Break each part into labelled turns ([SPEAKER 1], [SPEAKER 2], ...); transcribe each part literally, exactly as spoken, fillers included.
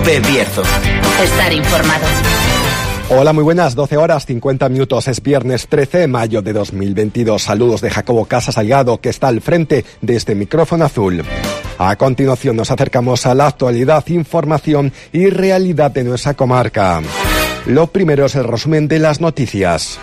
[SPEAKER 1] COPE Bierzo.
[SPEAKER 2] Estar informado.
[SPEAKER 3] Hola, muy buenas, doce horas cincuenta minutos, es viernes trece de mayo de dos mil veintidós. Saludos de Jacobo Casas Salgado, que está al frente de este micrófono azul. A continuación nos acercamos a la actualidad, información y realidad de nuestra comarca. Lo primero es el resumen de las noticias.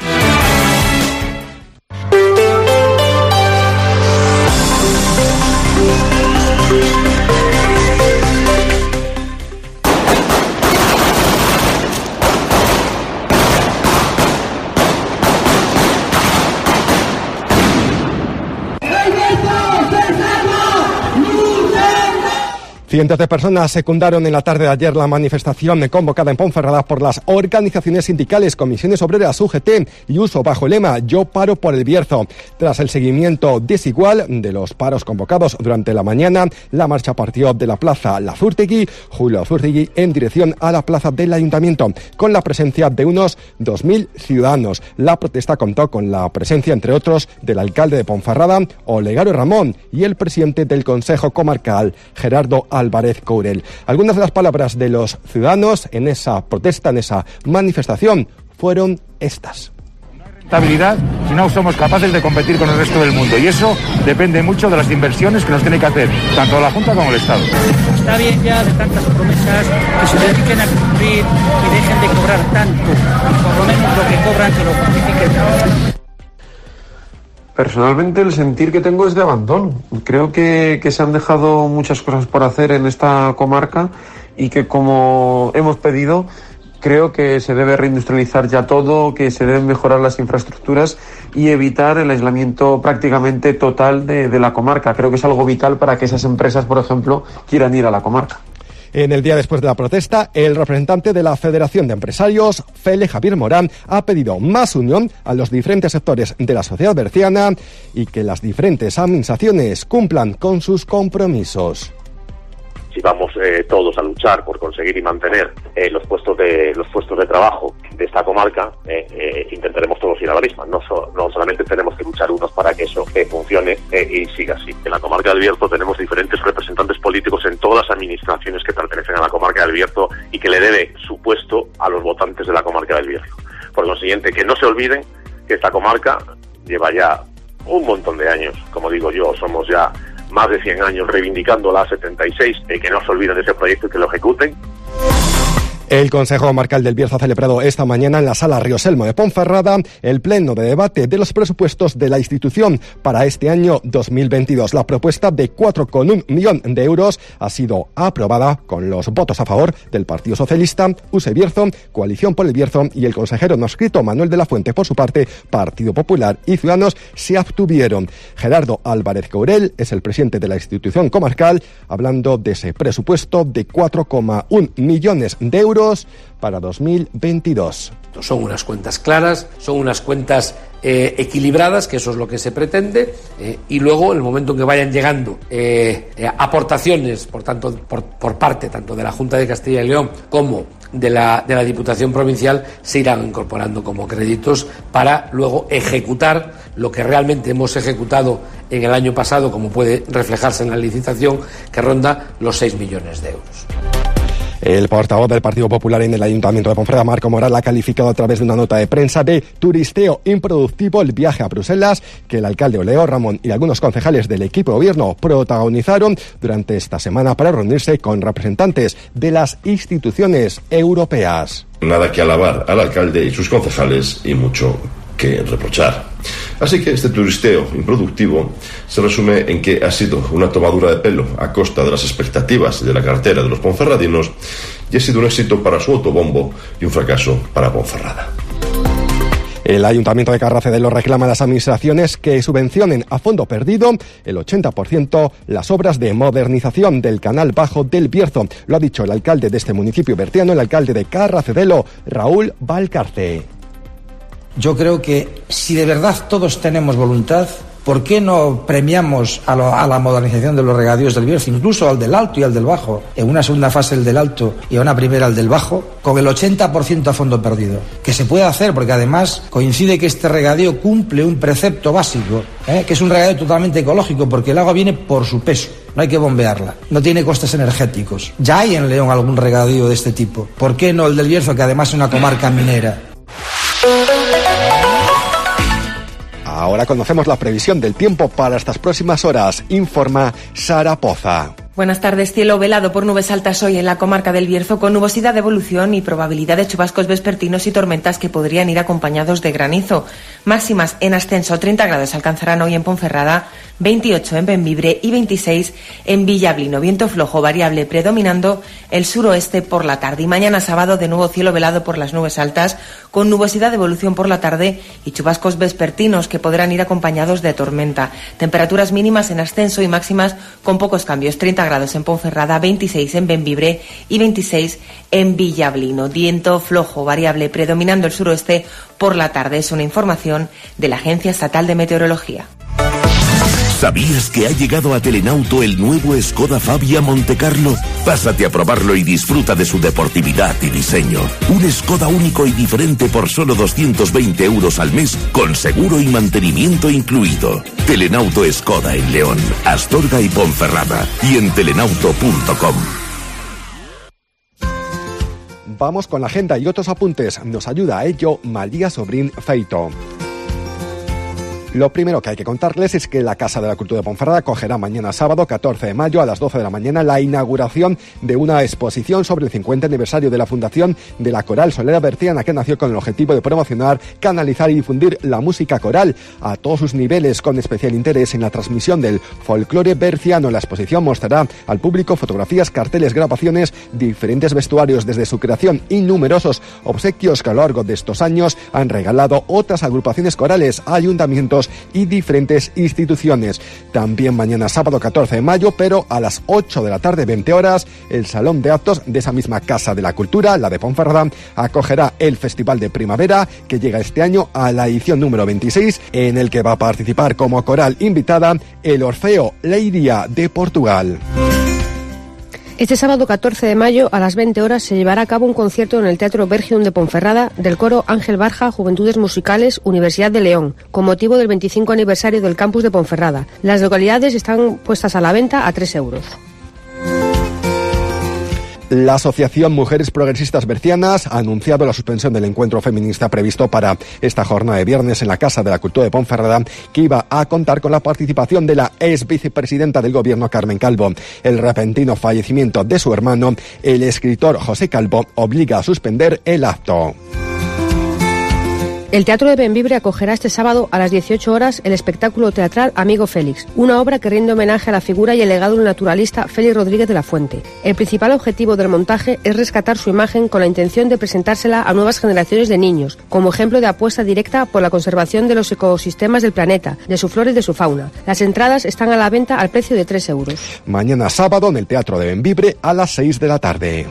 [SPEAKER 3] Cientos de personas secundaron en la tarde de ayer la manifestación convocada en Ponferrada por las organizaciones sindicales, comisiones obreras, U G T y Uso, bajo el lema Yo paro por el Bierzo. Tras el seguimiento desigual de los paros convocados durante la mañana, la marcha partió de la plaza Lazurtegui, Julio Lazurtegui, en dirección a la plaza del Ayuntamiento, con la presencia de unos dos mil ciudadanos. La protesta contó con la presencia, entre otros, del alcalde de Ponferrada, Olegario Ramón, y el presidente del Consejo Comarcal, Gerardo Álvarez Courel. Algunas de las palabras de los ciudadanos en esa protesta, en esa manifestación, fueron estas.
[SPEAKER 4] Estabilidad si no somos capaces de competir con el resto del mundo, y eso depende mucho de las inversiones que nos tiene que hacer tanto la Junta como el Estado.
[SPEAKER 5] Está bien ya de tantas promesas, que se dediquen a cumplir y dejen de cobrar tanto, por lo menos lo que cobran que lo justifiquen.
[SPEAKER 6] Personalmente el sentir que tengo es de abandono. Creo que, que se han dejado muchas cosas por hacer en esta comarca y que, como hemos pedido, creo que se debe reindustrializar ya todo, que se deben mejorar las infraestructuras y evitar el aislamiento prácticamente total de, de la comarca. Creo que es algo vital para que esas empresas, por ejemplo, quieran ir a la comarca.
[SPEAKER 3] En el día después de la protesta, el representante de la Federación de Empresarios, Fele Javier Morán, ha pedido más unión a los diferentes sectores de la sociedad berciana y que las diferentes administraciones cumplan con sus compromisos.
[SPEAKER 7] Si vamos eh, todos a luchar por conseguir y mantener eh, los puestos de los puestos de trabajo de esta comarca, eh, eh, intentaremos todos ir a la misma. No, so, no solamente tenemos que luchar unos para que eso eh, funcione eh, y siga así. En la comarca del Bierzo tenemos diferentes representantes políticos en todas las administraciones que pertenecen a la comarca del Bierzo y que le debe su puesto a los votantes de la comarca del Bierzo. Por consiguiente, que no se olviden que esta comarca lleva ya un montón de años, como digo yo, somos ya más de cien años reivindicando la A setenta y seis, y que no se olviden de ese proyecto y que lo ejecuten.
[SPEAKER 3] El Consejo Comarcal del Bierzo ha celebrado esta mañana en la Sala Río Selmo de Ponferrada el pleno de debate de los presupuestos de la institución para este año dos mil veintidós. La propuesta de cuatro coma uno millón de euros ha sido aprobada con los votos a favor del Partido Socialista, U S E Bierzo, Coalición por el Bierzo y el consejero no escrito Manuel de la Fuente. Por su parte, Partido Popular y Ciudadanos se abstuvieron. Gerardo Álvarez Courel es el presidente de la institución comarcal, hablando de ese presupuesto de cuatro coma uno millones de euros para dos mil veintidós.
[SPEAKER 8] Son unas cuentas claras, son unas cuentas eh, equilibradas, que eso es lo que se pretende, eh, y luego, en el momento en que vayan llegando eh, eh, aportaciones, por tanto, por, por parte tanto de la Junta de Castilla y León como de la, de la Diputación Provincial, se irán incorporando como créditos para luego ejecutar lo que realmente hemos ejecutado en el año pasado, como puede reflejarse en la licitación, que ronda los seis millones de euros.
[SPEAKER 3] El portavoz del Partido Popular en el Ayuntamiento de Ponferrada, Marco Moral, ha calificado a través de una nota de prensa de turisteo improductivo el viaje a Bruselas que el alcalde Olegario Ramón y algunos concejales del equipo de gobierno protagonizaron durante esta semana para reunirse con representantes de las instituciones europeas.
[SPEAKER 9] Nada que alabar al alcalde y sus concejales y mucho que reprochar. Así que este turisteo improductivo se resume en que ha sido una tomadura de pelo a costa de las expectativas de la cartera de los ponferradinos y ha sido un éxito para su autobombo y un fracaso para Ponferrada.
[SPEAKER 3] El Ayuntamiento de Carracedelo reclama a las administraciones que subvencionen a fondo perdido el ochenta por ciento las obras de modernización del canal bajo del Bierzo. Lo ha dicho el alcalde de este municipio bertiano, el alcalde de Carracedelo, Raúl Valcarce.
[SPEAKER 10] Yo creo que si de verdad todos tenemos voluntad,
[SPEAKER 1] ¿por qué no premiamos a, lo, a la modernización de los regadíos del Bierzo, incluso al del Alto y al del Bajo, en una segunda fase el del Alto y a una primera el del Bajo, con el ochenta por ciento a fondo perdido? Que se puede hacer, porque además coincide que este regadío cumple un precepto básico, ¿eh? que es un regadío totalmente ecológico, porque el agua viene por su peso. No hay que bombearla, no tiene costes energéticos. Ya hay en León algún regadío de este tipo. ¿Por qué no el del Bierzo, que además es una comarca minera?
[SPEAKER 3] Ahora conocemos la previsión del tiempo para estas próximas horas, informa Sara Poza.
[SPEAKER 2] Buenas tardes. Cielo velado por nubes altas hoy en la comarca del Bierzo, con nubosidad de evolución y probabilidad de chubascos vespertinos y tormentas que podrían ir acompañados de granizo. Máximas en ascenso, treinta grados alcanzarán hoy en Ponferrada, veintiocho en Bembibre y veintiséis en Villablino. Viento flojo variable predominando el suroeste por la tarde. Y mañana sábado de nuevo cielo velado por las nubes altas, con nubosidad de evolución por la tarde y chubascos vespertinos que podrán ir acompañados de tormenta. Temperaturas mínimas en ascenso y máximas con pocos cambios, treinta grados en Ponferrada, veintiséis en Bembibre y veintiséis en Villablino. Viento flojo variable predominando el suroeste por la tarde. Es una información de la Agencia Estatal de Meteorología.
[SPEAKER 10] ¿Sabías que ha llegado a Telenauto el nuevo Skoda Fabia Montecarlo? Pásate a probarlo y disfruta de su deportividad y diseño. Un Skoda único y diferente por solo doscientos veinte euros al mes, con seguro y mantenimiento incluido. Telenauto Skoda en León, Astorga y Ponferrada. Y en telenauto punto com.
[SPEAKER 3] Vamos con la agenda y otros apuntes. Nos ayuda a ello María Sobrín Feito. Lo primero que hay que contarles es que la Casa de la Cultura de Ponferrada acogerá mañana sábado, catorce de mayo, a las doce de la mañana, la inauguración de una exposición sobre el cincuenta aniversario de la fundación de la Coral Solera Berciana, que nació con el objetivo de promocionar, canalizar y difundir la música coral a todos sus niveles, con especial interés en la transmisión del folclore berciano. La exposición mostrará al público fotografías, carteles, grabaciones, diferentes vestuarios desde su creación y numerosos obsequios que a lo largo de estos años han regalado otras agrupaciones corales, ayuntamientos y diferentes instituciones. También mañana sábado catorce de mayo, pero a las ocho de la tarde, veinte horas, el Salón de Actos de esa misma Casa de la Cultura, la de Ponferrada, acogerá el Festival de Primavera, que llega este año a la edición número veintiséis, en el que va a participar como coral invitada el Orfeo Leiria de Portugal.
[SPEAKER 11] Este sábado catorce de mayo a las veinte horas se llevará a cabo un concierto en el Teatro Bergium de Ponferrada del coro Ángel Barja Juventudes Musicales Universidad de León, con motivo del veinticinco aniversario del campus de Ponferrada. Las localidades están puestas a la venta a tres euros.
[SPEAKER 3] La Asociación Mujeres Progresistas Bercianas ha anunciado la suspensión del encuentro feminista previsto para esta jornada de viernes en la Casa de la Cultura de Ponferrada, que iba a contar con la participación de la ex vicepresidenta del Gobierno, Carmen Calvo. El repentino fallecimiento de su hermano, el escritor José Calvo, obliga a suspender el acto.
[SPEAKER 11] El Teatro de Bembibre acogerá este sábado a las dieciocho horas el espectáculo teatral Amigo Félix, una obra que rinde homenaje a la figura y el legado del naturalista Félix Rodríguez de la Fuente. El principal objetivo del montaje es rescatar su imagen con la intención de presentársela a nuevas generaciones de niños, como ejemplo de apuesta directa por la conservación de los ecosistemas del planeta, de su flora y de su fauna. Las entradas están a la venta al precio de tres euros.
[SPEAKER 3] Mañana sábado en el Teatro de Bembibre a las seis de la tarde.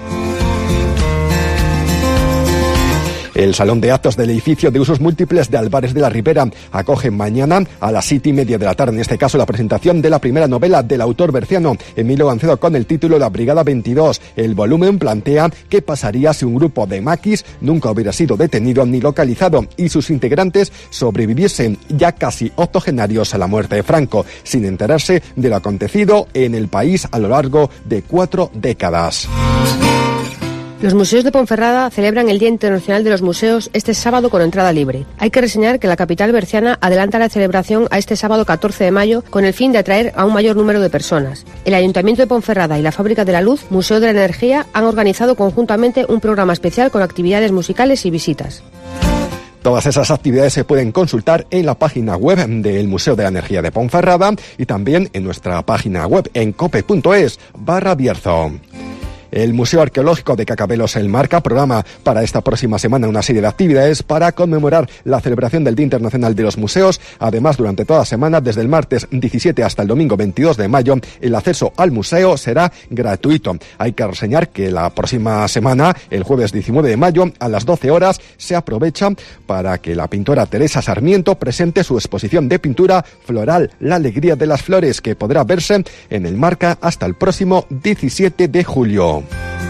[SPEAKER 3] El Salón de Actos del edificio de usos múltiples de Álvarez de la Ribera acoge mañana a las siete y media de la tarde, en este caso, la presentación de la primera novela del autor berciano Emilio Gancedo, con el título La Brigada veintidós. El volumen plantea qué pasaría si un grupo de maquis nunca hubiera sido detenido ni localizado y sus integrantes sobreviviesen ya casi octogenarios a la muerte de Franco, sin enterarse de lo acontecido en el país a lo largo de cuatro décadas.
[SPEAKER 11] Los museos de Ponferrada celebran el Día Internacional de los Museos este sábado con entrada libre. Hay que reseñar que la capital berciana adelanta la celebración a este sábado catorce de mayo con el fin de atraer a un mayor número de personas. El Ayuntamiento de Ponferrada y la Fábrica de la Luz, Museo de la Energía, han organizado conjuntamente un programa especial con actividades musicales y visitas.
[SPEAKER 3] Todas esas actividades se pueden consultar en la página web del Museo de la Energía de Ponferrada y también en nuestra página web en cope punto es barra Bierzo. El Museo Arqueológico de Cacabelos El Marca programa para esta próxima semana una serie de actividades para conmemorar la celebración del Día Internacional de los Museos. Además, durante toda la semana, desde el martes diecisiete hasta el domingo veintidós de mayo, el acceso al museo será gratuito. Hay que reseñar que la próxima semana, el jueves diecinueve de mayo, a las doce horas, se aprovecha para que la pintora Teresa Sarmiento presente su exposición de pintura floral, La Alegría de las Flores, que podrá verse en el Marca hasta el próximo diecisiete de julio.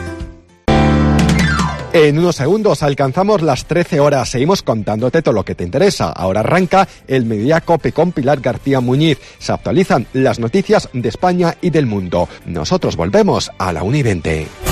[SPEAKER 3] En unos segundos alcanzamos las trece horas. Seguimos contándote todo lo que te interesa. Ahora arranca el Mediodía Cope con Pilar García Muñiz. Se actualizan las noticias de España y del mundo. Nosotros volvemos a la una y veinte.